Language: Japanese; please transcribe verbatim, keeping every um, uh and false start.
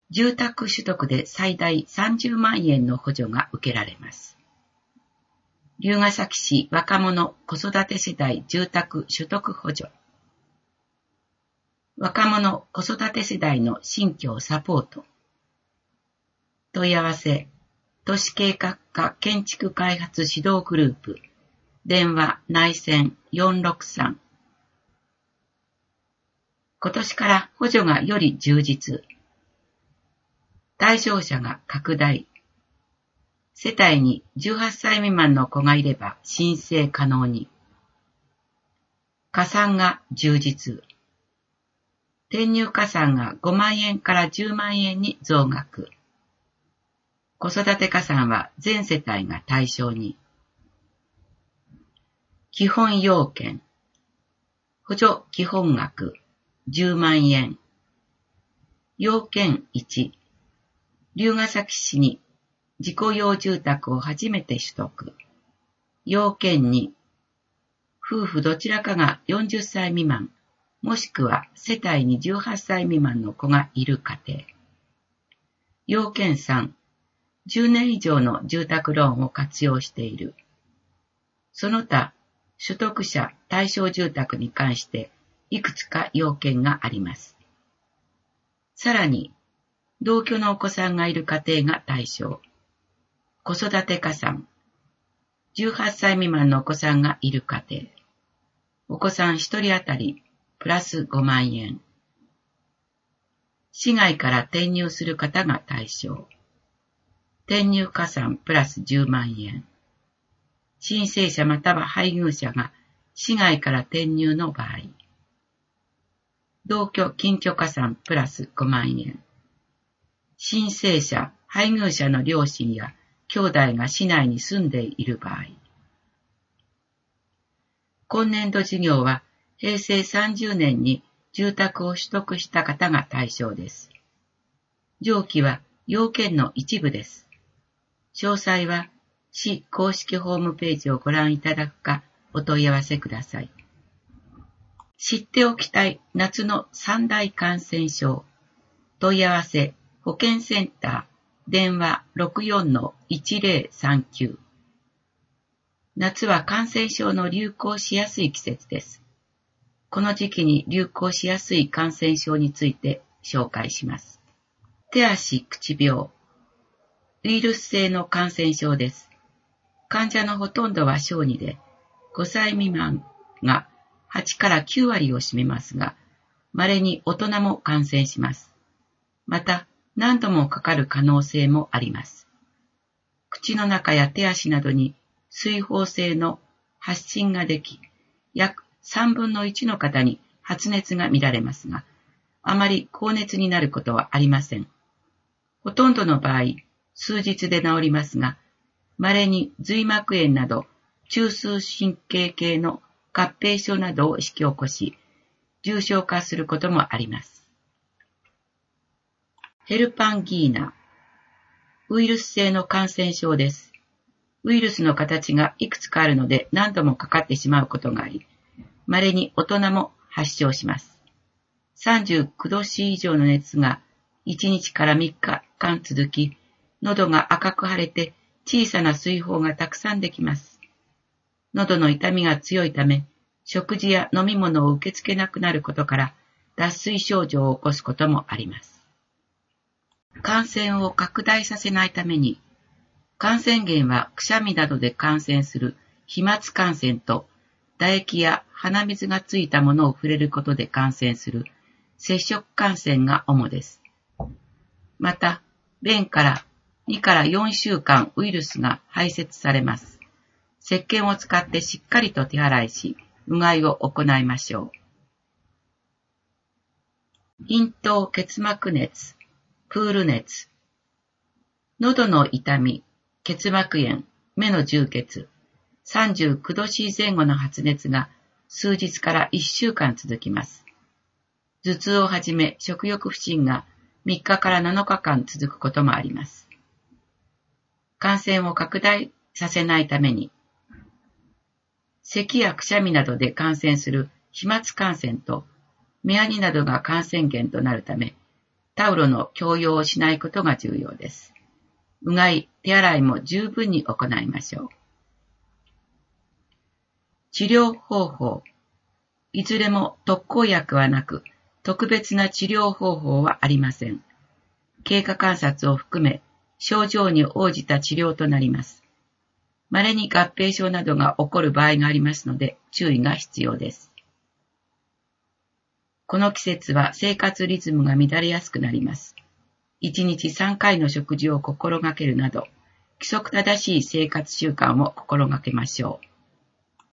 住宅取得で最大さんじゅうまんえんの補助が受けられます。龍ケ崎市若者子育て世代住宅取得補助。若者子育て世代の新居サポート。問い合わせ、都市計画課建築開発指導グループ。電話内線よんろくさん。今年から補助がより充実。対象者が拡大。世帯にじゅうはっさい未満の子がいれば申請可能に。加算が充実。転入加算がごまんえんからじゅうまんえんに増額。子育て加算は全世帯が対象に。基本要件。補助基本額じゅうまんえん。要件いち。龍ケ崎市に自己用住宅を初めて取得。要件に。夫婦どちらかがよんじゅっさい未満、もしくは世帯にじゅうはっさい未満の子がいる家庭。要件さん。じゅうねん以上の住宅ローンを活用している。その他、取得者対象住宅に関していくつか要件があります。さらに、同居のお子さんがいる家庭が対象。子育て加算。じゅうはっさい未満のお子さんがいる家庭。お子さんひとり当たりプラスごまんえん。市外から転入する方が対象。転入加算プラスじゅうまんえん。申請者または配偶者が市外から転入の場合。同居近居加算プラスごまんえん。申請者、配偶者の両親や兄弟が市内に住んでいる場合。今年度事業はへいせいさんじゅうねんに住宅を取得した方が対象です。上記は要件の一部です。詳細は市公式ホームページをご覧いただくかお問い合わせください。知っておきたい夏の三大感染症。問い合わせ保健センター電話 ろくよんのいちぜろさんきゅう。夏は感染症の流行しやすい季節です。この時期に流行しやすい感染症について紹介します。手足口病。ウイルス性の感染症です。患者のほとんどは小児で、ごさい未満がはちからきゅうわりを占めますが、稀に大人も感染します。また、何度もかかる可能性もあります。口の中や手足などに水疱性の発疹ができ、約さんぶんのいちの方に発熱が見られますが、あまり高熱になることはありません。ほとんどの場合、数日で治りますが、稀に髄膜炎など中枢神経系の合併症などを引き起こし、重症化することもあります。ヘルパンギーナ。ウイルス性の感染症です。ウイルスの形がいくつかあるので何度もかかってしまうことがあり、稀に大人も発症します。さんじゅうきゅうどし以上の熱がいちにちからみっかかん続き、喉が赤く腫れて小さな水疱がたくさんできます。喉の痛みが強いため、食事や飲み物を受け付けなくなることから、脱水症状を起こすこともあります。感染を拡大させないために、感染源はくしゃみなどで感染する飛沫感染と、唾液や鼻水がついたものを触れることで感染する接触感染が主です。また、便からにからよんしゅうかんウイルスが排泄されます。石鹸を使ってしっかりと手洗いし、うがいを行いましょう。咽頭結膜熱、プール熱。喉の痛み、結膜炎、目の充血、さんじゅうきゅうどしぜん後の発熱が数日からいっしゅうかん続きます。頭痛をはじめ食欲不振がみっかからなのかかん続くこともあります。感染を拡大させないために、咳やくしゃみなどで感染する飛沫感染と目アニなどが感染源となるため、 タオルの強要をしないことが重要です。うがい、手洗いも十分に行いましょう。治療方法。いずれも特効薬はなく、特別な治療方法はありません。経過観察を含め、症状に応じた治療となります。稀に合併症などが起こる場合がありますので、注意が必要です。この季節は生活リズムが乱れやすくなります。いちにちさんかいの食事を心がけるなど、規則正しい生活習慣を心がけましょう。